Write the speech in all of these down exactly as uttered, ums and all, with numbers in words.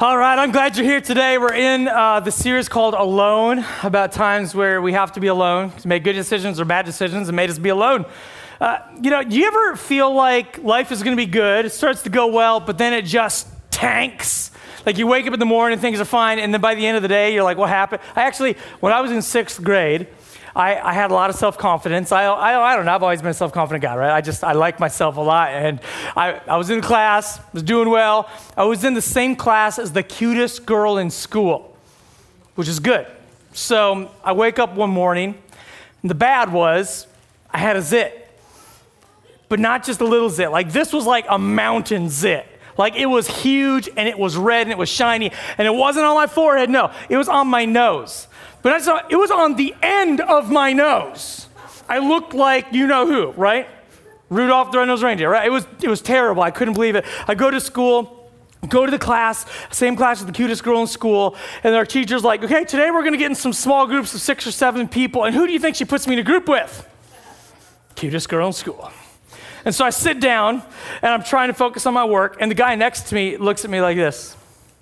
All right, I'm glad you're here today. We're in uh, the series called Alone, about times where we have to be alone to make good decisions or bad decisions and made us be alone. Uh, you know, do you ever feel like life is going to be good, it starts to go well, but then it just tanks? Like you wake up in the morning, things are fine, and then by the end of the day, you're like, what happened? I actually, when I was in sixth grade, I, I had a lot of self-confidence. I, I, I don't know, I've always been a self-confident guy, right? I just, I like myself a lot. And I, I was in class, was doing well. I was in the same class as the cutest girl in school, which is good. So I wake up one morning, and the bad was I had a zit, but not just a little zit. Like this was like a mountain zit. Like it was huge, and it was red, and it was shiny, and it wasn't on my forehead, no. It was on my nose. But I saw it was on the end of my nose. I looked like you know who, right? Rudolph the Red-Nosed Reindeer, right? It was it was terrible. I couldn't believe it. I go to school, go to the class, same class as the cutest girl in school, and our teacher's like, okay, today we're gonna get in some small groups of six or seven people, and who do you think she puts me in a group with? Cutest girl in school. And so I sit down, and I'm trying to focus on my work, and the guy next to me looks at me like this.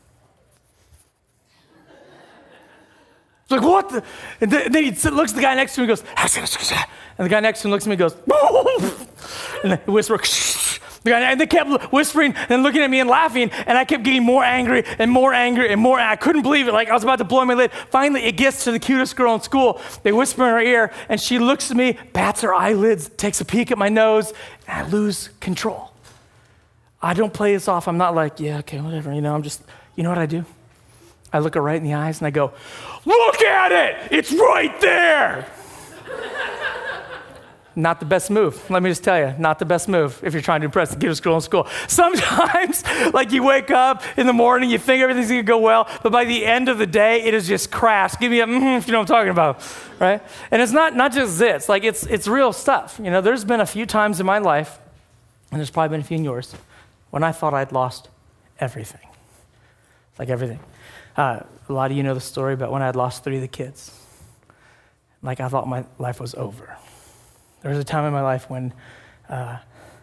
Like, what the? And then, then he looks at the guy next to him and goes, and the guy next to him looks at me and goes, and they whisper, the guy, and they kept whispering and looking at me and laughing, and I kept getting more angry and more angry and more, and I couldn't believe it, like I was about to blow my lid. Finally, it gets to the cutest girl in school. They whisper in her ear, and she looks at me, bats her eyelids, takes a peek at my nose, and I lose control. I don't play this off. I'm not like, yeah, okay, whatever, you know, I'm just, you know what I do? I look her right in the eyes and I go, look at it, it's right there. Not the best move, let me just tell you, not the best move if you're trying to impress the cutest girl in school. Sometimes, like you wake up in the morning, you think everything's gonna go well, but by the end of the day, it has just crashed. Give me a mm-hmm if you know what I'm talking about, right? And it's not, not just zits, like it's, it's real stuff. You know, there's been a few times in my life, and there's probably been a few in yours, when I thought I'd lost everything, like everything. Uh, a lot of you know the story about when I had lost three of the kids. Like I thought my life was over. There was a time in my life when uh,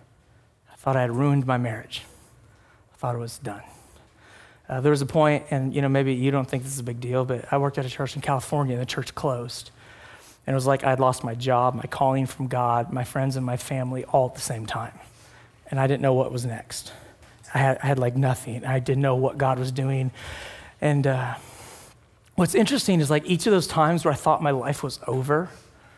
I thought I had ruined my marriage. I thought it was done. Uh, there was a point, and you know maybe you don't think this is a big deal, but I worked at a church in California, and the church closed. And it was like I had lost my job, my calling from God, my friends and my family all at the same time. And I didn't know what was next. I had, I had like nothing. I didn't know what God was doing. And uh, what's interesting is like each of those times where I thought my life was over,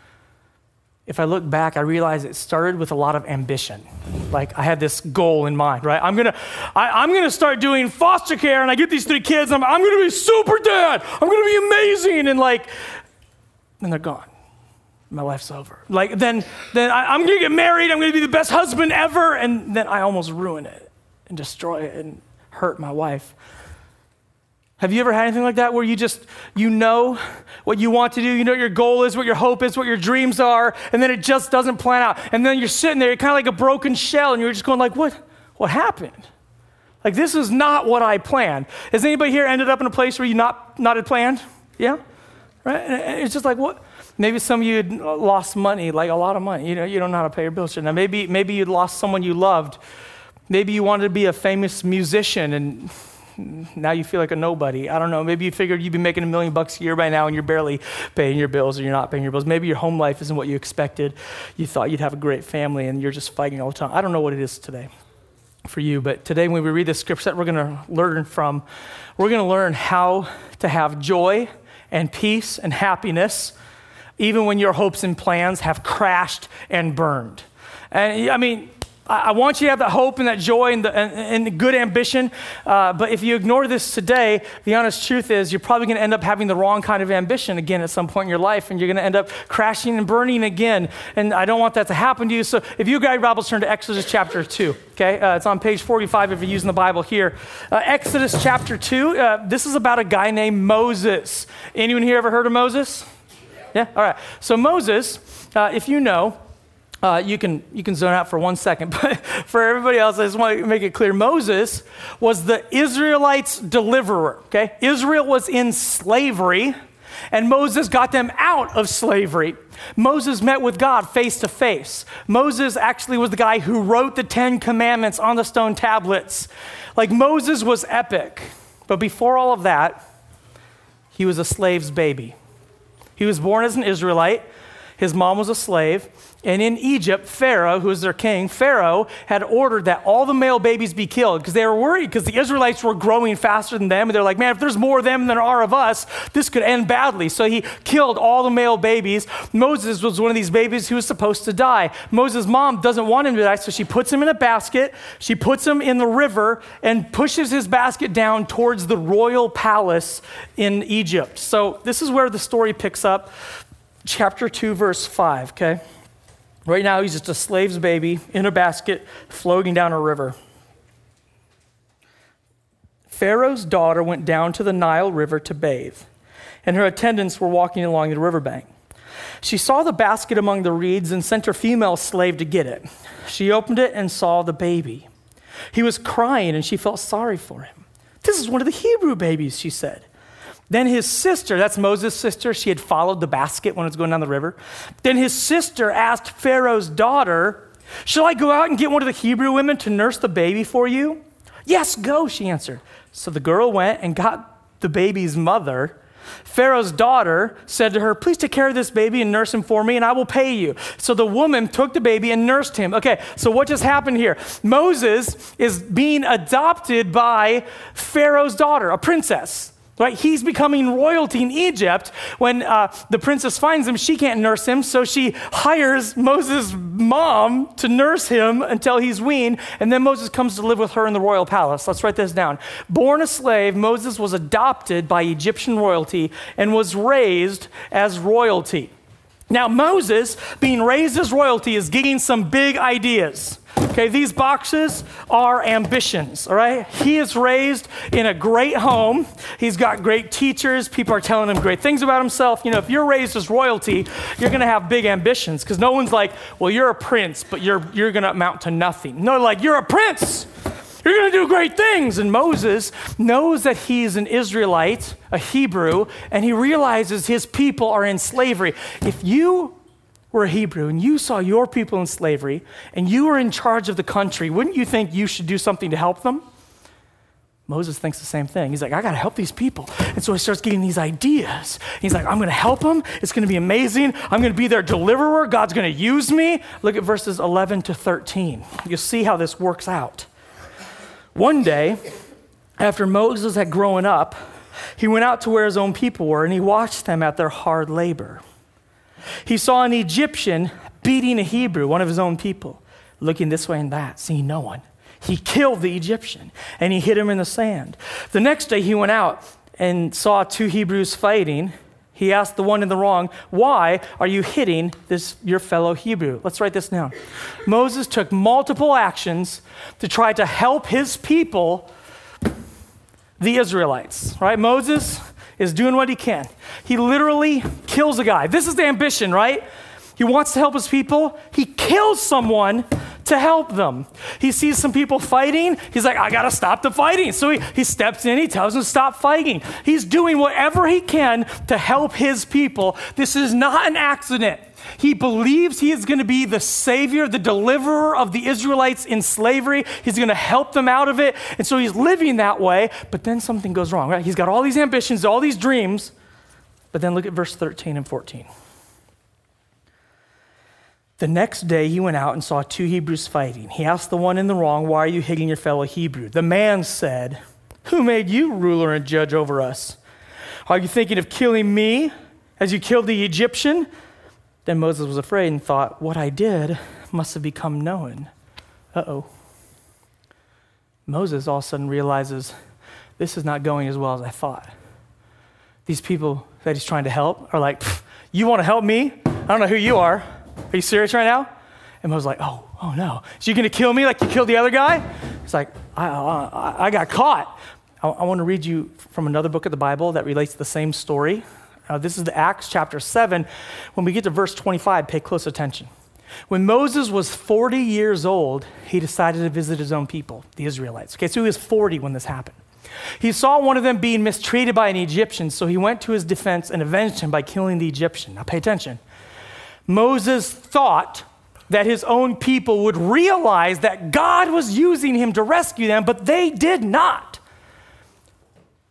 if I look back, I realize it started with a lot of ambition. Like I had this goal in mind, right? I'm gonna, I, I'm gonna start doing foster care, and I get these three kids, and I'm, I'm gonna be super dad. I'm gonna be amazing, and like, then they're gone. My life's over. Like then, then I, I'm gonna get married. I'm gonna be the best husband ever, and then I almost ruin it and destroy it and hurt my wife. Have you ever had anything like that where you just, you know what you want to do, you know what your goal is, what your hope is, what your dreams are, and then it just doesn't plan out. And then you're sitting there, you're kind of like a broken shell, and you're just going like, what, what happened? Like this is not what I planned. Has anybody here ended up in a place where you not, not had planned? Yeah? Right? And it's just like, what? Maybe some of you had lost money, like a lot of money. You know, you don't know how to pay your bills. Now maybe, maybe you'd lost someone you loved. Maybe you wanted to be a famous musician, and now you feel like a nobody. I don't know. Maybe you figured you'd be making a million bucks a year by now and you're barely paying your bills, or you're not paying your bills. Maybe your home life isn't what you expected. You thought you'd have a great family and you're just fighting all the time. I don't know what it is today for you, but today when we read this scripture that we're going to learn from, we're going to learn how to have joy and peace and happiness even when your hopes and plans have crashed and burned. And I mean, I want you to have that hope and that joy and the, and, and good ambition, uh, but if you ignore this today, the honest truth is you're probably going to end up having the wrong kind of ambition again at some point in your life, and you're going to end up crashing and burning again, and I don't want that to happen to you. So if you grab your Bibles, turn to Exodus chapter two, okay? Uh, it's on page forty-five if you're using the Bible here. Uh, Exodus chapter two, uh, this is about a guy named Moses. Anyone here ever heard of Moses? Yeah? All right. So Moses, uh, if you know, Uh, you can you can zone out for one second, but for everybody else, I just want to make it clear. Moses was the Israelites' deliverer, okay? Israel was in slavery, and Moses got them out of slavery. Moses met with God face to face. Moses actually was the guy who wrote the Ten Commandments on the stone tablets. Like Moses was epic. But before all of that, he was a slave's baby. He was born as an Israelite. His mom was a slave. And in Egypt, Pharaoh, who was their king, Pharaoh had ordered that all the male babies be killed because they were worried because the Israelites were growing faster than them. And they're like, man, if there's more of them than there are of us, this could end badly. So he killed all the male babies. Moses was one of these babies who was supposed to die. Moses' mom doesn't want him to die, so she puts him in a basket. She puts him in the river and pushes his basket down towards the royal palace in Egypt. So this is where the story picks up. Chapter two, verse five, okay? Right now, he's just a slave's baby in a basket floating down a river. Pharaoh's daughter went down to the Nile River to bathe, and her attendants were walking along the riverbank. She saw the basket among the reeds and sent her female slave to get it. She opened it and saw the baby. He was crying, and she felt sorry for him. This is one of the Hebrew babies, she said. Then his sister, that's Moses' sister, she had followed the basket when it was going down the river. Then his sister asked Pharaoh's daughter, shall I go out and get one of the Hebrew women to nurse the baby for you? Yes, go, she answered. So the girl went and got the baby's mother. Pharaoh's daughter said to her, please take care of this baby and nurse him for me, and I will pay you. So the woman took the baby and nursed him. Okay, so what just happened here? Moses is being adopted by Pharaoh's daughter, a princess. Right? He's becoming royalty in Egypt. When uh, the princess finds him, she can't nurse him, so she hires Moses' mom to nurse him until he's weaned, and then Moses comes to live with her in the royal palace. Let's write this down. Born a slave, Moses was adopted by Egyptian royalty and was raised as royalty. Now, Moses, being raised as royalty, is getting some big ideas. Okay, these boxes are ambitions, all right? He is raised in a great home. He's got great teachers. People are telling him great things about himself. You know, if you're raised as royalty, you're going to have big ambitions because no one's like, well, you're a prince, but you're you're going to amount to nothing. No, like, you're a prince. You're going to do great things. And Moses knows that he's an Israelite, a Hebrew, and he realizes his people are in slavery. If you were a Hebrew and you saw your people in slavery and you were in charge of the country, wouldn't you think you should do something to help them? Moses thinks the same thing. He's like, I got to help these people. And so he starts getting these ideas. He's like, I'm going to help them. It's going to be amazing. I'm going to be their deliverer. God's going to use me. Look at verses eleven to thirteen. You'll see how this works out. One day, after Moses had grown up, he went out to where his own people were and he watched them at their hard labor. He saw an Egyptian beating a Hebrew, one of his own people, looking this way and that, seeing no one. He killed the Egyptian and he hid him in the sand. The next day he went out and saw two Hebrews fighting. He asked the one in the wrong, why are you hitting this your fellow Hebrew? Let's write this down. Moses took multiple actions to try to help his people, the Israelites, right? Moses is doing what he can. He literally kills a guy. This is the ambition, right? He wants to help his people. He kills someone to help them. He sees some people fighting. He's like, I got to stop the fighting. So he, he steps in. He tells them to stop fighting. He's doing whatever he can to help his people. This is not an accident. He believes he is going to be the savior, the deliverer of the Israelites in slavery. He's going to help them out of it. And so he's living that way, but then something goes wrong, right? He's got all these ambitions, all these dreams, but then look at verse thirteen and fourteen. The next day he went out and saw two Hebrews fighting. He asked the one in the wrong, why are you hitting your fellow Hebrew? The man said, who made you ruler and judge over us? Are you thinking of killing me as you killed the Egyptian? Then Moses was afraid and thought, what I did must have become known. Uh-oh. Moses all of a sudden realizes this is not going as well as I thought. These people that he's trying to help are like, you want to help me? I don't know who you are. Are you serious right now? And Moses was like, oh, oh no. So you're going to kill me like you killed the other guy? It's like, I, I, I got caught. I, I want to read you from another book of the Bible that relates to the same story. Uh, this is the Acts chapter seven. When we get to verse twenty-five, pay close attention. When Moses was forty years old, he decided to visit his own people, the Israelites. Okay, so he was forty when this happened. He saw one of them being mistreated by an Egyptian, so he went to his defense and avenged him by killing the Egyptian. Now pay attention. Moses thought that his own people would realize that God was using him to rescue them, but they did not.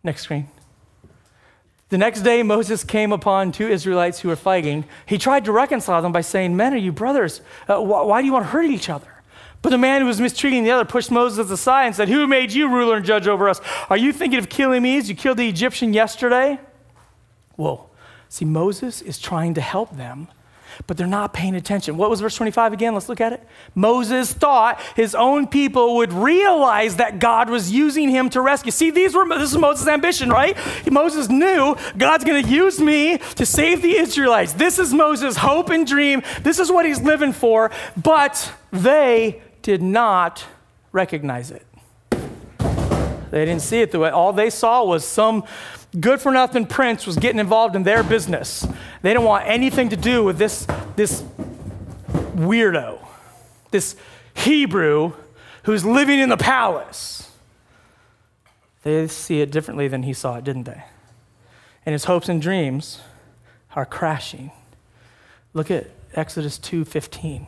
Next screen. The next day, Moses came upon two Israelites who were fighting. He tried to reconcile them by saying, men, are you brothers? Uh, wh- why do you want to hurt each other? But the man who was mistreating the other pushed Moses aside and said, who made you ruler and judge over us? Are you thinking of killing me as you killed the Egyptian yesterday? Whoa. See, Moses is trying to help them, but they're not paying attention. What was verse twenty-five again? Let's look at it. Moses thought his own people would realize that God was using him to rescue. See, these were this is Moses' ambition, right? Moses knew God's going to use me to save the Israelites. This is Moses' hope and dream. This is what he's living for, but they did not recognize it. They didn't see it the way. All they saw was some good-for-nothing prince was getting involved in their business. They didn't want anything to do with this, this weirdo, this Hebrew who's living in the palace. They see it differently than he saw it, didn't they? And his hopes and dreams are crashing. Look at Exodus two fifteen.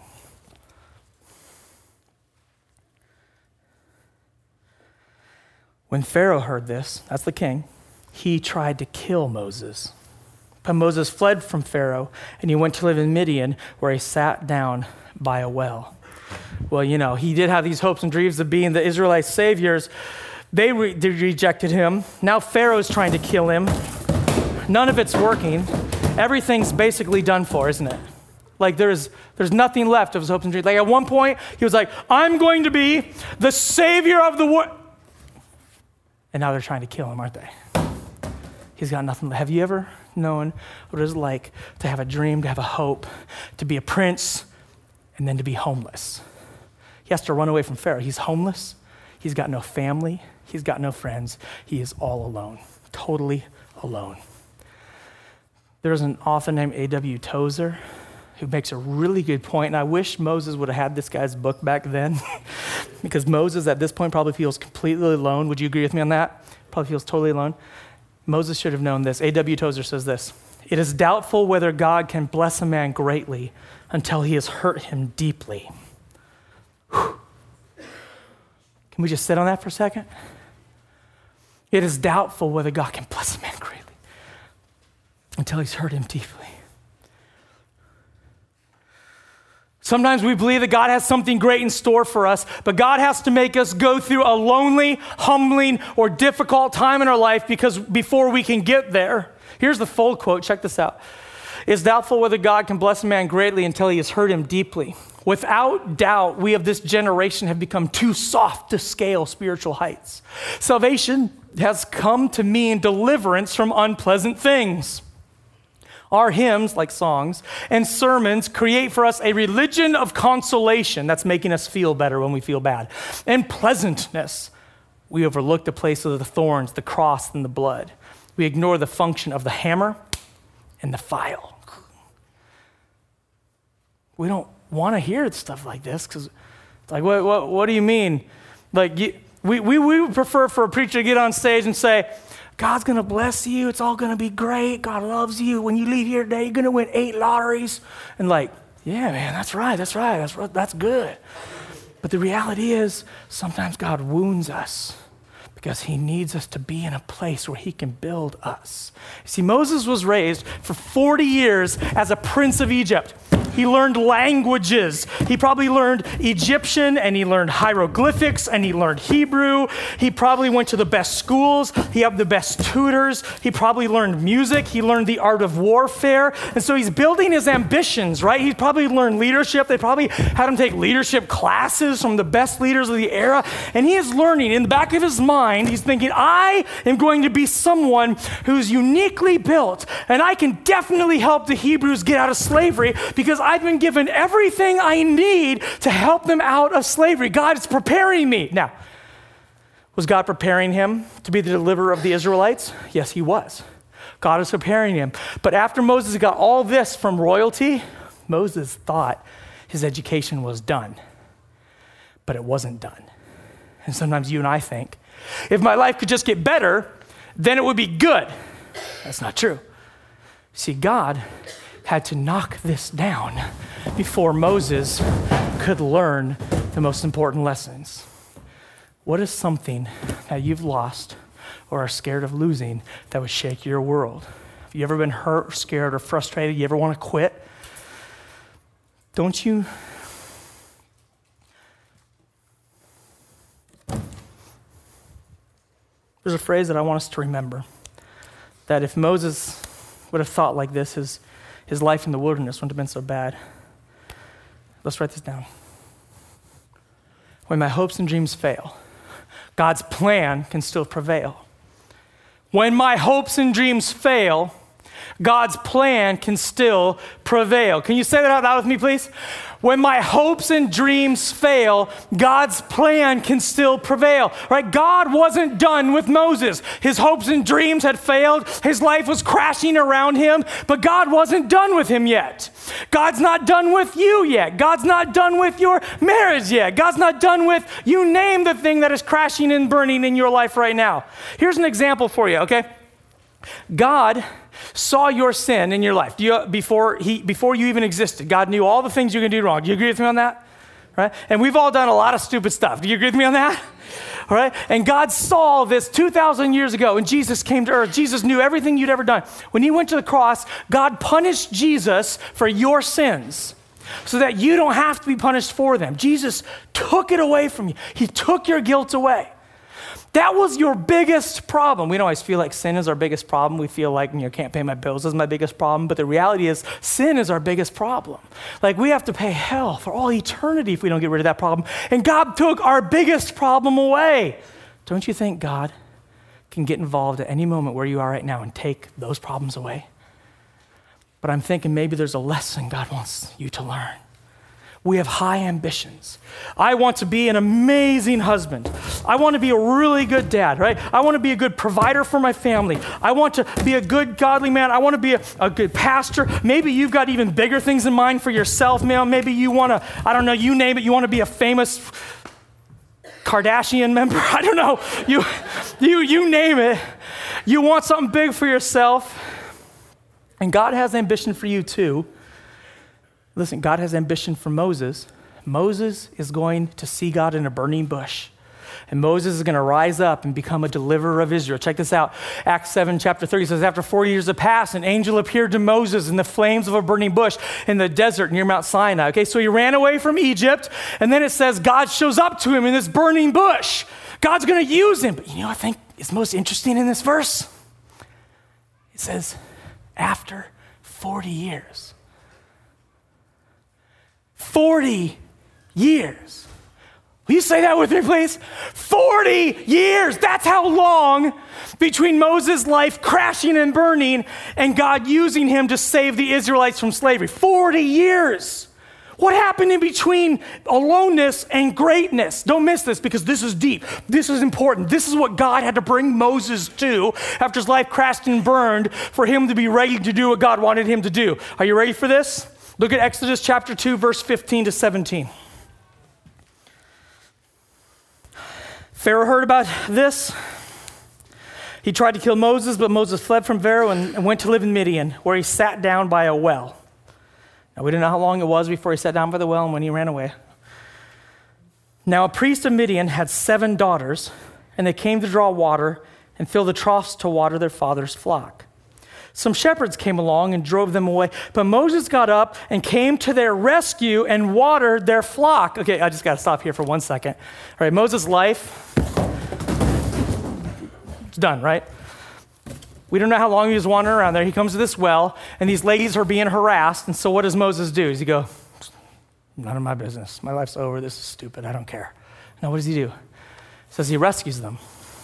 When Pharaoh heard this, that's the king, he tried to kill Moses. But Moses fled from Pharaoh, and he went to live in Midian, where he sat down by a well. Well, you know, he did have these hopes and dreams of being the Israelite saviors. They, re- they rejected him. Now Pharaoh's trying to kill him. None of it's working. Everything's basically done for, isn't it? Like there's there's nothing left of his hopes and dreams. Like at one point, he was like, I'm going to be the savior of the world. And now they're trying to kill him, aren't they? He's got nothing. Have you ever known what it is like to have a dream, to have a hope, to be a prince, and then to be homeless? He has to run away from Pharaoh. He's homeless. He's got no family. He's got no friends. He is all alone, totally alone. There's an author named A W Tozer who makes a really good point, and I wish Moses would have had this guy's book back then because Moses at this point probably feels completely alone. Would you agree with me on that? Probably feels totally alone. Moses should have known this. A W Tozer says this, it is doubtful whether God can bless a man greatly until he has hurt him deeply. Whew. Can we just sit on that for a second? It is doubtful whether God can bless a man greatly until he's hurt him deeply. Sometimes we believe that God has something great in store for us, but God has to make us go through a lonely, humbling, or difficult time in our life because before we can get there. Here's the full quote. Check this out. It's doubtful whether God can bless a man greatly until he has hurt him deeply. Without doubt, we of this generation have become too soft to scale spiritual heights. Salvation has come to mean deliverance from unpleasant things. Our hymns, like songs, and sermons create for us a religion of consolation that's making us feel better when we feel bad. And pleasantness. We overlook the place of the thorns, the cross, and the blood. We ignore the function of the hammer and the file. We don't want to hear stuff like this because it's like, what, what, what do you mean? Like, you, we, we, we would prefer for a preacher to get on stage and say, God's going to bless you. It's all going to be great. God loves you. When you leave here today, you're going to win eight lotteries. And like, yeah, man, that's right. That's right. That's that's good. But the reality is sometimes God wounds us because he needs us to be in a place where he can build us. See, Moses was raised for forty years as a prince of Egypt. He learned languages. He probably learned Egyptian, and he learned hieroglyphics, and he learned Hebrew. He probably went to the best schools. He had the best tutors. He probably learned music. He learned the art of warfare. And so he's building his ambitions, right? He probably learned leadership. They probably had him take leadership classes from the best leaders of the era. And he is learning. In the back of his mind, he's thinking, I am going to be someone who's uniquely built, and I can definitely help the Hebrews get out of slavery because I've been given everything I need to help them out of slavery. God is preparing me. Now, was God preparing him to be the deliverer of the Israelites? Yes, he was. God is preparing him. But after Moses got all this from royalty, Moses thought his education was done. But it wasn't done. And sometimes you and I think, if my life could just get better, then it would be good. That's not true. See, God had to knock this down before Moses could learn the most important lessons. What is something that you've lost or are scared of losing that would shake your world? Have you ever been hurt or scared or frustrated? You ever want to quit? Don't you? There's a phrase that I want us to remember, that if Moses would have thought like this, his, his life in the wilderness wouldn't have been so bad. Let's write this down. When my hopes and dreams fail, God's plan can still prevail. When my hopes and dreams fail, God's plan can still prevail. Can you say that out loud with me, please? When my hopes and dreams fail, God's plan can still prevail, right? God wasn't done with Moses. His hopes and dreams had failed. His life was crashing around him, but God wasn't done with him yet. God's not done with you yet. God's not done with your marriage yet. God's not done with, you name the thing that is crashing and burning in your life right now. Here's an example for you, okay? God saw your sin in your life. Do you, before he, before you even existed, God knew all the things you're going to do wrong. Do you agree with me on that? Right? And we've all done a lot of stupid stuff. Do you agree with me on that? All right? And God saw this two thousand years ago when Jesus came to earth. Jesus knew everything you'd ever done. When he went to the cross, God punished Jesus for your sins so that you don't have to be punished for them. Jesus took it away from you. He took your guilt away. That was your biggest problem. We don't always feel like sin is our biggest problem. We feel like, you know, can't pay my bills is my biggest problem. But the reality is sin is our biggest problem. Like we have to pay hell for all eternity if we don't get rid of that problem. And God took our biggest problem away. Don't you think God can get involved at any moment where you are right now and take those problems away? But I'm thinking maybe there's a lesson God wants you to learn. We have high ambitions. I want to be an amazing husband. I want to be a really good dad, right? I want to be a good provider for my family. I want to be a good godly man. I want to be a, a good pastor. Maybe you've got even bigger things in mind for yourself, man. Maybe you want to, I don't know, you name it, you want to be a famous Kardashian member. I don't know. You, you, you name it. You want something big for yourself. And God has ambition for you too. Listen, God has ambition for Moses. Moses is going to see God in a burning bush. And Moses is going to rise up and become a deliverer of Israel. Check this out. Acts seven, chapter thirty says, after forty years have passed, an angel appeared to Moses in the flames of a burning bush in the desert near Mount Sinai. Okay, so he ran away from Egypt. And then it says God shows up to him in this burning bush. God's going to use him. But you know what I think is most interesting in this verse? It says, after forty years. forty years. Will you say that with me, please? forty years. That's how long between Moses' life crashing and burning and God using him to save the Israelites from slavery. forty years. What happened in between aloneness and greatness? Don't miss this because this is deep. This is important. This is what God had to bring Moses to after his life crashed and burned for him to be ready to do what God wanted him to do. Are you ready for this? Look at Exodus chapter two, verse fifteen to seventeen. Pharaoh heard about this. He tried to kill Moses, but Moses fled from Pharaoh and, and went to live in Midian, where he sat down by a well. Now, we don't know how long it was before he sat down by the well and when he ran away. Now, a priest of Midian had seven daughters, and they came to draw water and fill the troughs to water their father's flock. Some shepherds came along and drove them away, but Moses got up and came to their rescue and watered their flock. Okay, I just got to stop here for one second. All right, Moses' life, it's done, right? We don't know how long he was wandering around there. He comes to this well, and these ladies are being harassed, and so what does Moses do? Does he go, none of my business. My life's over. This is stupid. I don't care. No, what does he do? He says he rescues them.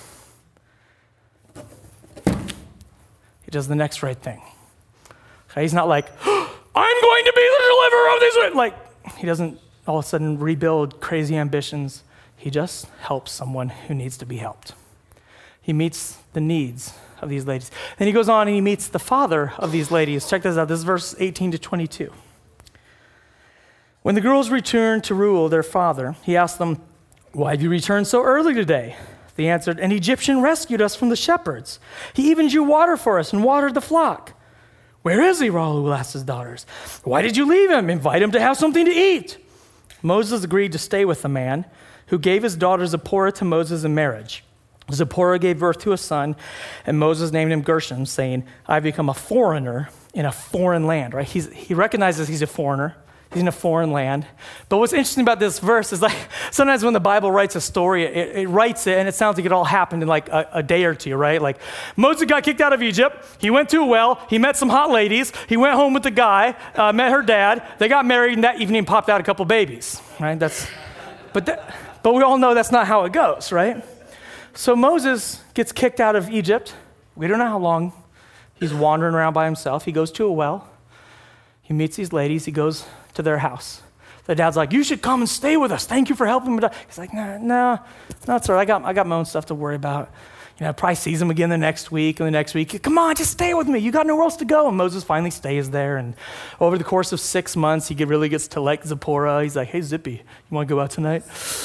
He does the next right thing. Okay, he's not like, oh, I'm going to be the deliverer of this. Like, he doesn't all of a sudden rebuild crazy ambitions. He just helps someone who needs to be helped. He meets the needs of these ladies. Then he goes on and he meets the father of these ladies. Check this out. This is verse eighteen to twenty-two. When the girls returned to Reuel, their father, he asked them, why have you returned so early today? They answered, an Egyptian rescued us from the shepherds. He even drew water for us and watered the flock. Where is he? Reuel asked his daughters. Why did you leave him? Invite him to have something to eat. Moses agreed to stay with the man who gave his daughter Zipporah to Moses in marriage. Zipporah gave birth to a son, and Moses named him Gershom, saying, I've become a foreigner in a foreign land, right? He's, he recognizes he's a foreigner. He's in a foreign land. But what's interesting about this verse is like, sometimes when the Bible writes a story, it, it writes it and it sounds like it all happened in like a, a day or two, right? Like Moses got kicked out of Egypt. He went to a well. He met some hot ladies. He went home with the guy, uh, met her dad. They got married, and that evening popped out a couple babies, right? That's, but, that, but we all know that's not how it goes, right? So Moses gets kicked out of Egypt. We don't know how long. He's wandering around by himself. He goes to a well. He meets these ladies. He goes to their house. The dad's like, you should come and stay with us. Thank you for helping me. He's like, nah, nah, no, it's all right. I got, I got my own stuff to worry about. You know, probably sees him again the next week and the next week. Come on, just stay with me. You got nowhere else to go. And Moses finally stays there. And over the course of six months, he get, really gets to like Zipporah. He's like, hey, Zippy, you want to go out tonight?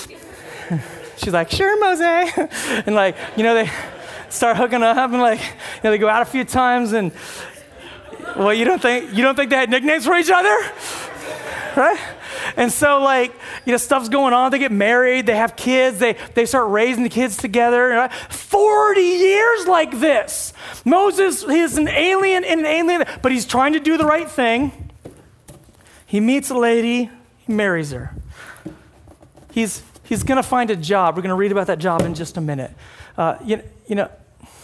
She's like, sure, Moses. And like, you know, they start hooking up and like, you know, they go out a few times and, well, you don't think, you don't think they had nicknames for each other? Right? And so like, you know, stuff's going on. They get married. They have kids. They, they start raising the kids together. Right? forty years like this. Moses, he's an alien in an alien, but he's trying to do the right thing. He meets a lady. He marries her. He's, he's going to find a job. We're going to read about that job in just a minute. Uh, you, you know,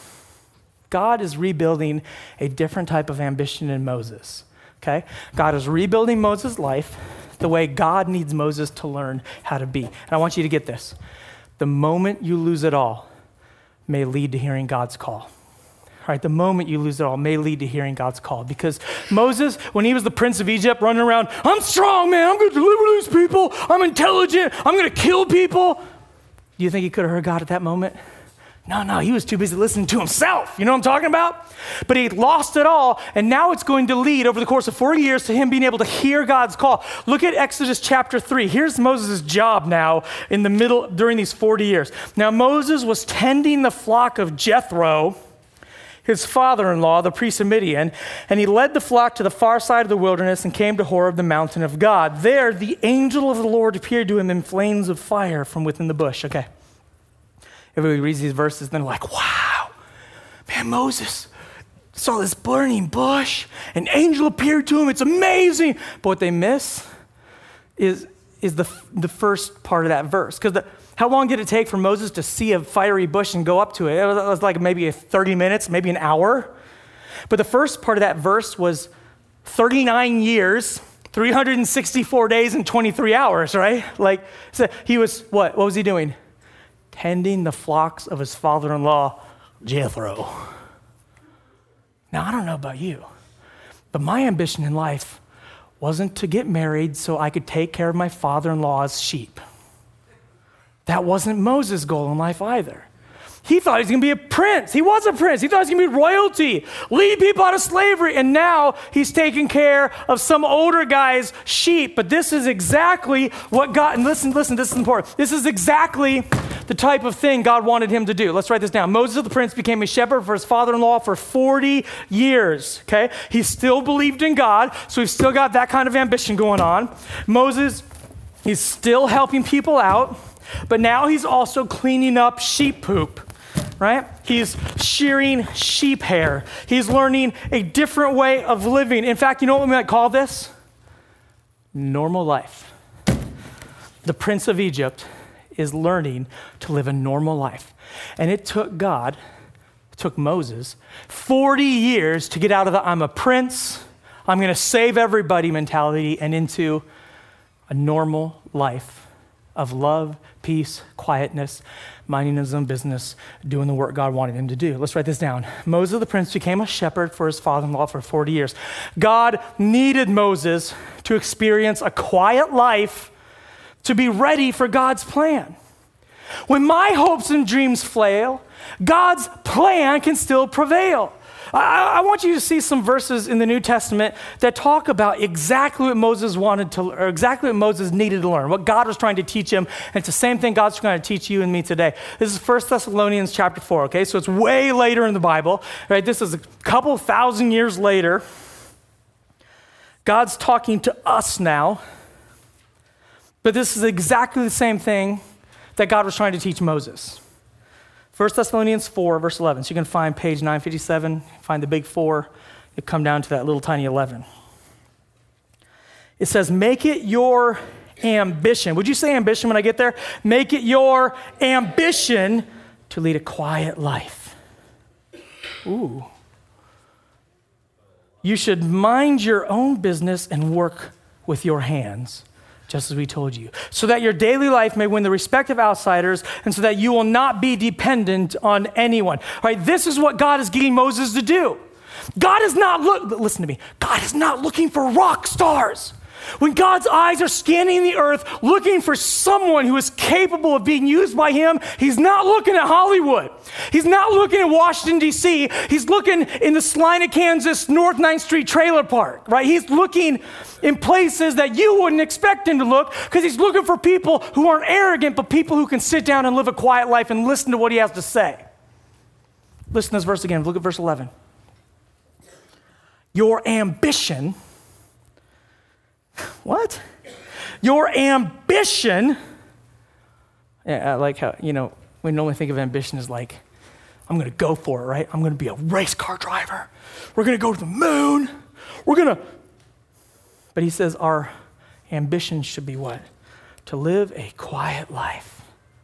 God is rebuilding a different type of ambition in Moses. Okay? God is rebuilding Moses' life the way God needs Moses to learn how to be. And I want you to get this. The moment you lose it all may lead to hearing God's call. All right, the moment you lose it all may lead to hearing God's call. Because Moses, when he was the prince of Egypt running around, I'm strong, man. I'm going to deliver these people. I'm intelligent. I'm going to kill people. Do you think he could have heard God at that moment? No, no, he was too busy listening to himself. You know what I'm talking about? But he lost it all, and now it's going to lead over the course of forty years to him being able to hear God's call. Look at Exodus chapter three. Here's Moses' job now in the middle, during these forty years. Now Moses was tending the flock of Jethro, his father-in-law, the priest of Midian, and he led the flock to the far side of the wilderness and came to Horeb, the mountain of God. There, the angel of the Lord appeared to him in flames of fire from within the bush. Okay. Everybody reads these verses, and they're like, wow, man, Moses saw this burning bush. An angel appeared to him. It's amazing. But what they miss is, is the, the first part of that verse. Because how long did it take for Moses to see a fiery bush and go up to it? It was, it was like maybe thirty minutes, maybe an hour. But the first part of that verse was thirty-nine years, three hundred sixty-four days, and twenty-three hours, right? Like, so he was, what? What was he doing? Tending the flocks of his father-in-law, Jethro. Now, I don't know about you, but my ambition in life wasn't to get married so I could take care of my father-in-law's sheep. That wasn't Moses' goal in life either. He thought he was going to be a prince. He was a prince. He thought he was going to be royalty, lead people out of slavery. And now he's taking care of some older guy's sheep. But this is exactly what God, and listen, listen, this is important. This is exactly the type of thing God wanted him to do. Let's write this down. Moses the prince became a shepherd for his father-in-law for forty years, okay? He still believed in God, so he's still got that kind of ambition going on. Moses, he's still helping people out, but now he's also cleaning up sheep poop. Right? He's shearing sheep hair. He's learning a different way of living. In fact, you know what we might call this? Normal life. The prince of Egypt is learning to live a normal life. And it took God, it took Moses, forty years to get out of the I'm a prince, I'm going to save everybody mentality and into a normal life of love, peace, quietness, minding his own business, doing the work God wanted him to do. Let's write this down. Moses the prince became a shepherd for his father-in-law for forty years. God needed Moses to experience a quiet life to be ready for God's plan. When my hopes and dreams fail, God's plan can still prevail. I, I want you to see some verses in the New Testament that talk about exactly what Moses wanted to, or exactly what Moses needed to learn, what God was trying to teach him, and it's the same thing God's trying to teach you and me today. This is First Thessalonians chapter four, okay? So it's way later in the Bible, right? This is a couple thousand years later. God's talking to us now, but this is exactly the same thing that God was trying to teach Moses. First Thessalonians four, verse eleven. So you can find page nine fifty-seven, find the big four, you come down to that little tiny eleven. It says, make it your ambition. Would you say ambition when I get there? Make it your ambition to lead a quiet life. Ooh. You should mind your own business and work with your hands, just as we told you, so that your daily life may win the respect of outsiders and so that you will not be dependent on anyone. All right, this is what God is getting Moses to do. God is not, look, listen to me, God is not looking for rock stars. When God's eyes are scanning the earth, looking for someone who is capable of being used by him, he's not looking at Hollywood. He's not looking at Washington, D C He's looking in the Salina, Kansas, North ninth Street trailer park, right? He's looking in places that you wouldn't expect him to look because he's looking for people who aren't arrogant, but people who can sit down and live a quiet life and listen to what he has to say. Listen to this verse again. Look at verse eleven. Your ambition... What? Your ambition, yeah, I like how, you know, we normally think of ambition as like, I'm going to go for it, right? I'm going to be a race car driver. We're going to go to the moon. We're going to, but he says our ambition should be what? To live a quiet life.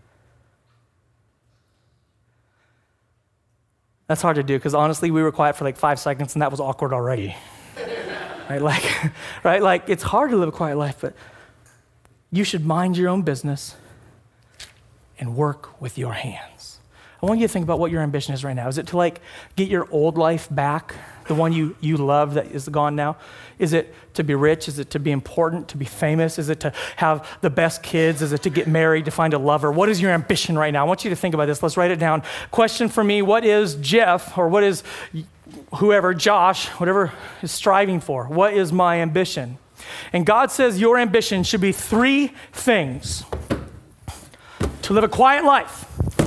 That's hard to do because honestly, we were quiet for like five seconds and that was awkward already. Right, like, right, like it's hard to live a quiet life, but you should mind your own business and work with your hands. I want you to think about what your ambition is right now. Is it to like get your old life back, the one you, you love that is gone now? Is it to be rich? Is it to be important, to be famous? Is it to have the best kids? Is it to get married, to find a lover? What is your ambition right now? I want you to think about this. Let's write it down. Question for me, what is Jeff, or what is whoever, Josh, whatever is striving for? What is my ambition? And God says your ambition should be three things. To live a quiet life,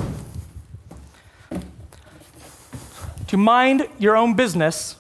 to mind your own business,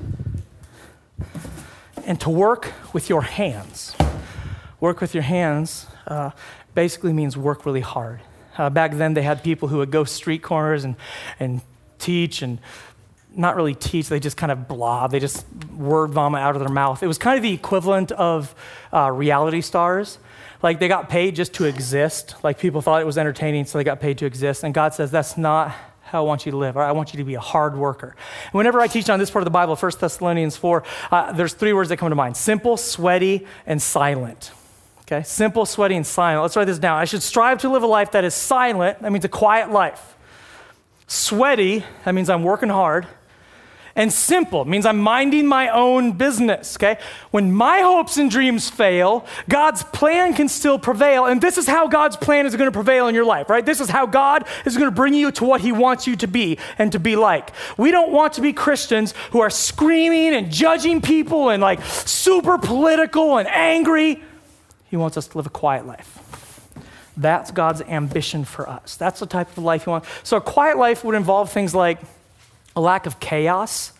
and to work with your hands. Work with your hands uh, basically means work really hard. Uh, back then they had people who would go street corners and, and teach and not really teach, they just kind of blob, they just word vomit out of their mouth. It was kind of the equivalent of uh, reality stars. Like they got paid just to exist. Like people thought it was entertaining, so they got paid to exist. And God says, that's not how I want you to live. I want you to be a hard worker. And whenever I teach on this part of the Bible, First Thessalonians four, uh, there's three words that come to mind: simple, sweaty, and silent. Okay, simple, sweaty, and silent. Let's write this down. I should strive to live a life that is silent. That means a quiet life. Sweaty, that means I'm working hard. And simple means I'm minding my own business, okay? When my hopes and dreams fail, God's plan can still prevail. And this is how God's plan is going to prevail in your life, right? This is how God is going to bring you to what he wants you to be and to be like. We don't want to be Christians who are screaming and judging people and like super political and angry. He wants us to live a quiet life. That's God's ambition for us. That's the type of life he wants. So a quiet life would involve things like a lack of chaos,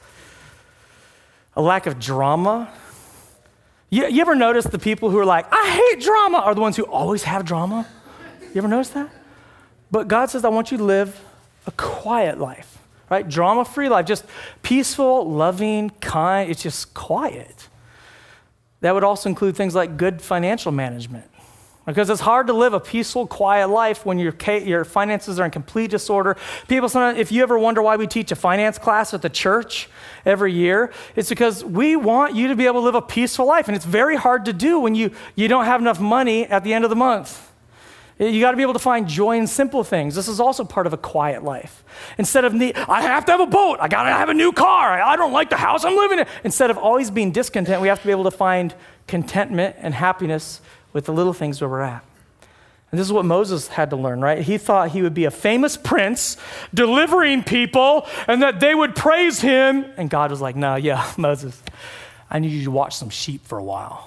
a lack of drama. You, you ever notice the people who are like, I hate drama, are the ones who always have drama? You ever notice that? But God says, I want you to live a quiet life, right? Drama-free life, just peaceful, loving, kind. It's just quiet. That would also include things like good financial management. Because it's hard to live a peaceful, quiet life when your your finances are in complete disorder. People sometimes, if you ever wonder why we teach a finance class at the church every year, it's because we want you to be able to live a peaceful life. And it's very hard to do when you, you don't have enough money at the end of the month. You got to be able to find joy in simple things. This is also part of a quiet life. Instead of, need, I have to have a boat. I got to have a new car. I, I don't like the house I'm living in. Instead of always being discontent, we have to be able to find contentment and happiness with the little things where we're at. And this is what Moses had to learn, right? He thought he would be a famous prince delivering people and that they would praise him. And God was like, no, yeah, Moses, I need you to watch some sheep for a while.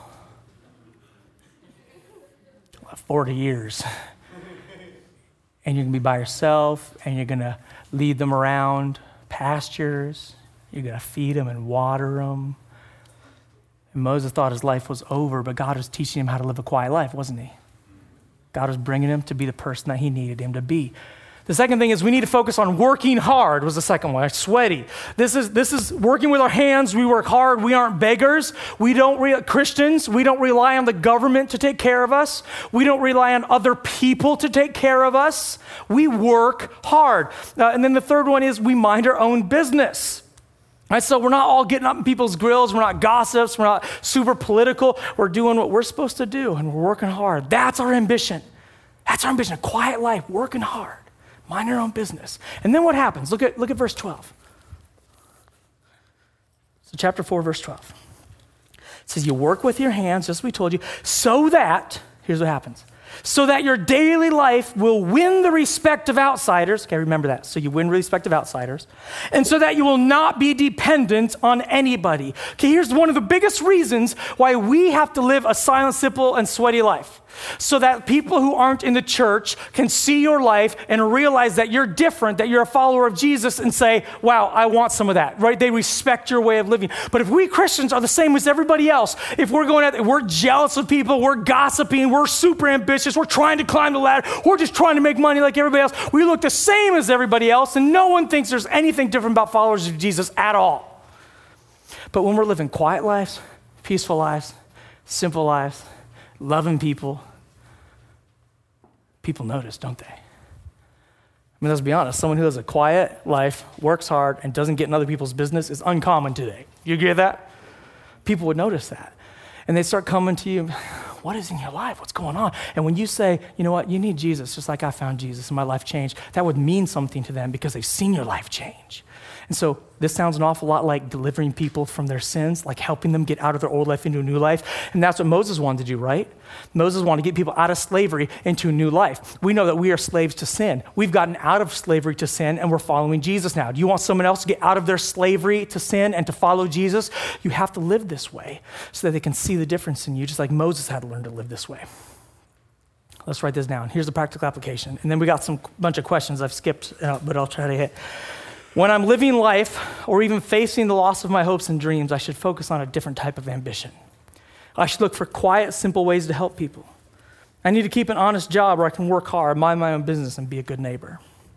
forty years. And you're going to be by yourself and you're going to lead them around pastures. You're going to feed them and water them. And Moses thought his life was over, but God was teaching him how to live a quiet life, wasn't he? God was bringing him to be the person that he needed him to be. The second thing is we need to focus on working hard was the second one, sweaty. This is this is working with our hands. We work hard. We aren't beggars. We don't, re- Christians, we don't rely on the government to take care of us. We don't rely on other people to take care of us. We work hard. Uh, and then the third one is we mind our own business. Right, so we're not all getting up in people's grills. We're not gossips. We're not super political. We're doing what we're supposed to do, and we're working hard. That's our ambition. That's our ambition, a quiet life, working hard. Mind your own business. And then what happens? Look at, look at verse twelve. So chapter four, verse twelve. It says, you work with your hands, just as we told you, so that, here's what happens, so that your daily life will win the respect of outsiders. Okay, remember that. So you win respect of outsiders. And so that you will not be dependent on anybody. Okay, here's one of the biggest reasons why we have to live a silent, simple, and sweaty life. So that people who aren't in the church can see your life and realize that you're different, that you're a follower of Jesus, and say, wow, I want some of that, right? They respect your way of living. But if we Christians are the same as everybody else, if we're going at, we're jealous of people, we're gossiping, we're super ambitious, we're trying to climb the ladder, we're just trying to make money like everybody else, we look the same as everybody else, and no one thinks there's anything different about followers of Jesus at all. But when we're living quiet lives, peaceful lives, simple lives, loving people, people notice, don't they? I mean, let's be honest. Someone who has a quiet life, works hard, and doesn't get in other people's business is uncommon today. You agree with that? People would notice that. And they start coming to you, what is in your life? What's going on? And when you say, you know what, you need Jesus, just like I found Jesus and my life changed, that would mean something to them because they've seen your life change. And so this sounds an awful lot like delivering people from their sins, like helping them get out of their old life into a new life. And that's what Moses wanted to do, right? Moses wanted to get people out of slavery into a new life. We know that we are slaves to sin. We've gotten out of slavery to sin, and we're following Jesus now. Do you want someone else to get out of their slavery to sin and to follow Jesus? You have to live this way so that they can see the difference in you, just like Moses had to learn to live this way. Let's write this down. Here's the practical application. And then we got some bunch of questions I've skipped, uh, but I'll try to hit. When I'm living life or even facing the loss of my hopes and dreams, I should focus on a different type of ambition. I should look for quiet, simple ways to help people. I need to keep an honest job where I can work hard, mind my own business, and be a good neighbor.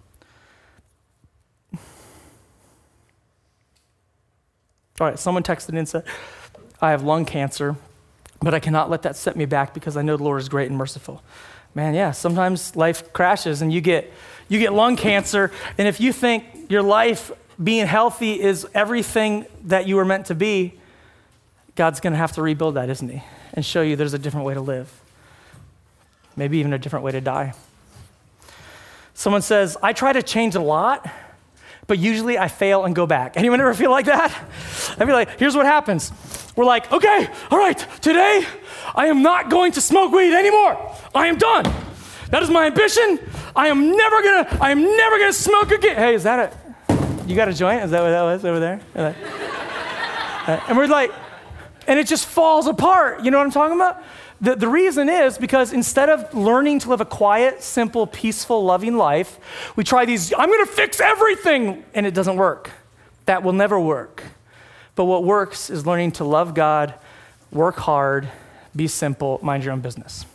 All right, someone texted in and said, I have lung cancer, but I cannot let that set me back because I know the Lord is great and merciful. Man, yeah, sometimes life crashes and you get you get lung cancer, and if you think your life being healthy is everything that you were meant to be, God's going to have to rebuild that, isn't he? And show you there's a different way to live. Maybe even a different way to die. Someone says, I try to change a lot, but usually I fail and go back. Anyone ever feel like that? I'd be like, here's what happens. We're like, okay, all right, today I am not going to smoke weed anymore. I am done. That is my ambition. I am never gonna, I am never gonna smoke again. Hey, is that a, you got a joint? Is that what that was over there? And we're like, and it just falls apart. You know what I'm talking about? The, the reason is because instead of learning to live a quiet, simple, peaceful, loving life, we try these, I'm gonna fix everything, and it doesn't work. That will never work. But what works is learning to love God, work hard, be simple, mind your own business.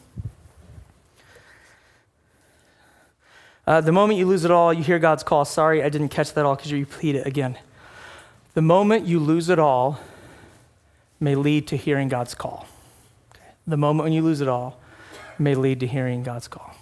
Uh, the moment you lose it all, you hear God's call. Sorry, I didn't catch that all. Could you repeat it again? The moment you lose it all may lead to hearing God's call. Okay. The moment when you lose it all may lead to hearing God's call.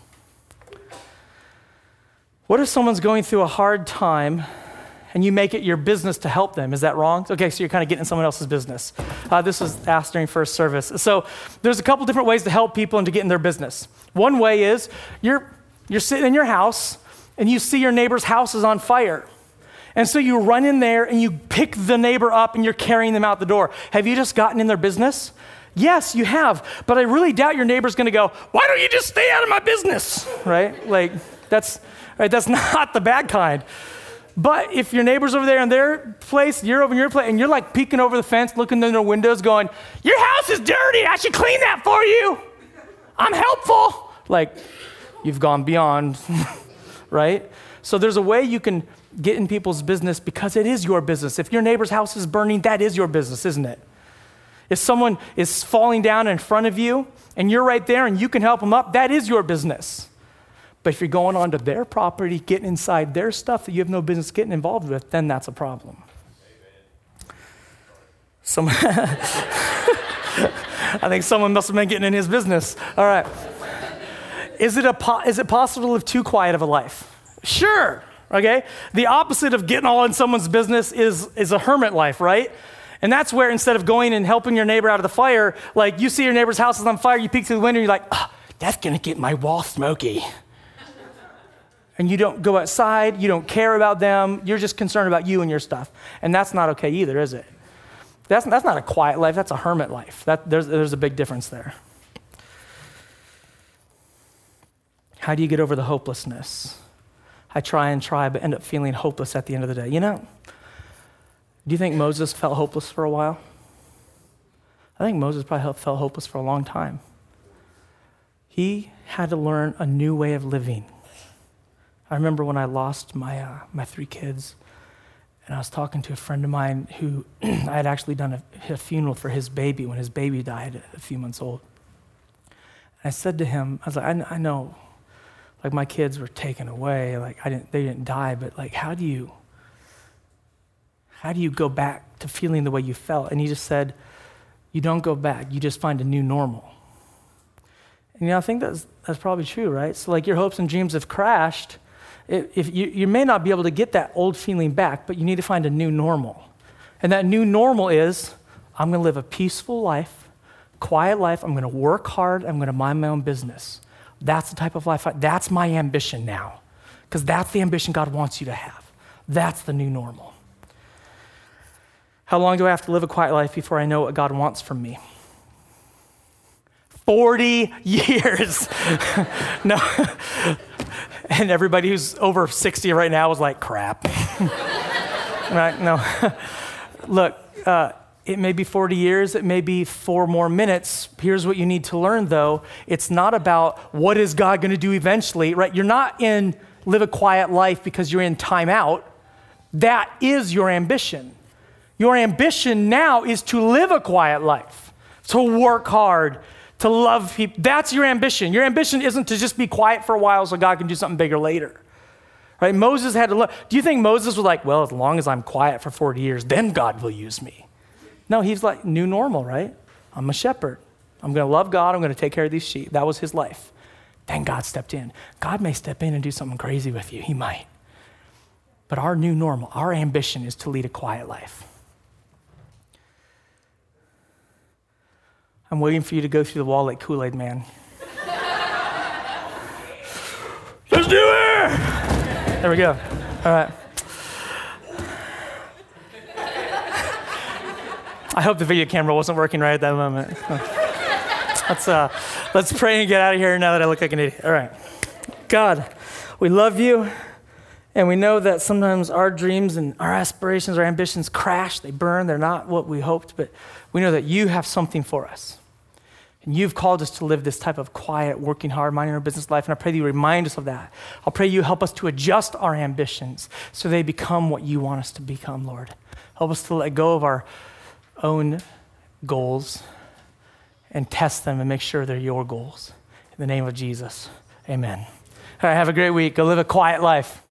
What if someone's going through a hard time and you make it your business to help them? Is that wrong? Okay, so you're kind of getting in someone else's business. Uh, this was asked during first service. So there's a couple different ways to help people and to get in their business. One way is you're You're sitting in your house and you see your neighbor's house is on fire. And so you run in there and you pick the neighbor up and you're carrying them out the door. Have you just gotten in their business? Yes, you have. But I really doubt your neighbor's gonna go, why don't you just stay out of my business? Right? Like, that's, right, that's not the bad kind. But if your neighbor's over there in their place, you're over in your place, and you're like peeking over the fence, looking in their windows going, your house is dirty, I should clean that for you. I'm helpful. Like, you've gone beyond, right? So there's a way you can get in people's business because it is your business. If your neighbor's house is burning, that is your business, isn't it? If someone is falling down in front of you and you're right there and you can help them up, that is your business. But if you're going onto their property, getting inside their stuff that you have no business getting involved with, then that's a problem. Some, I think someone must have been getting in his business. All right. Is it, a po- is it possible to live too quiet of a life? Sure, okay? The opposite of getting all in someone's business is, is a hermit life, right? And that's where instead of going and helping your neighbor out of the fire, like you see your neighbor's house is on fire, you peek through the window and you're like, oh, that's gonna get my wall smoky. And you don't go outside, you don't care about them, you're just concerned about you and your stuff. And that's not okay either, is it? That's, that's not a quiet life, that's a hermit life. That, there's, there's a big difference there. How do you get over the hopelessness? I try and try, but end up feeling hopeless at the end of the day. You know, do you think Moses felt hopeless for a while? I think Moses probably felt hopeless for a long time. He had to learn a new way of living. I remember when I lost my uh, my three kids, and I was talking to a friend of mine who I had actually done a, a funeral for his baby when his baby died a few months old. And I said to him, I was like, I, I know, like my kids were taken away, like I didn't, they didn't die, but like how do you, how do you go back to feeling the way you felt? And he just said, you don't go back, you just find a new normal. And you know, I think that's that's probably true, right? So like your hopes and dreams have crashed. If, if you, you may not be able to get that old feeling back, but you need to find a new normal. And that new normal is, I'm gonna live a peaceful life, quiet life, I'm gonna work hard, I'm gonna mind my own business. That's the type of life, I, that's my ambition now. Because that's the ambition God wants you to have. That's the new normal. How long do I have to live a quiet life before I know what God wants from me? forty years. No. And everybody who's over sixty right now is like, crap. Right? No. Look, uh, it may be forty years, it may be four more minutes. Here's what you need to learn though. It's not about what is God gonna do eventually, right? You're not in live a quiet life because you're in timeout. That is your ambition. Your ambition now is to live a quiet life, to work hard, to love people. That's your ambition. Your ambition isn't to just be quiet for a while so God can do something bigger later. Right? Moses had to look. Do you think Moses was like, well, as long as I'm quiet for forty years, then God will use me? No, he's like, new normal, right? I'm a shepherd. I'm going to love God. I'm going to take care of these sheep. That was his life. Then God stepped in. God may step in and do something crazy with you. He might. But our new normal, our ambition is to lead a quiet life. I'm waiting for you to go through the wall like Kool-Aid Man. Let's do it! There we go. All right. I hope the video camera wasn't working right at that moment. Let's, uh, let's pray and get out of here now that I look like an idiot. All right. God, we love you, and we know that sometimes our dreams and our aspirations, our ambitions crash, they burn, they're not what we hoped, but we know that you have something for us. And you've called us to live this type of quiet, working hard, minding our business life, and I pray that you remind us of that. I'll pray you help us to adjust our ambitions so they become what you want us to become, Lord. Help us to let go of our own goals and test them and make sure they're your goals. In the name of Jesus, amen. All right, have a great week. Go live a quiet life.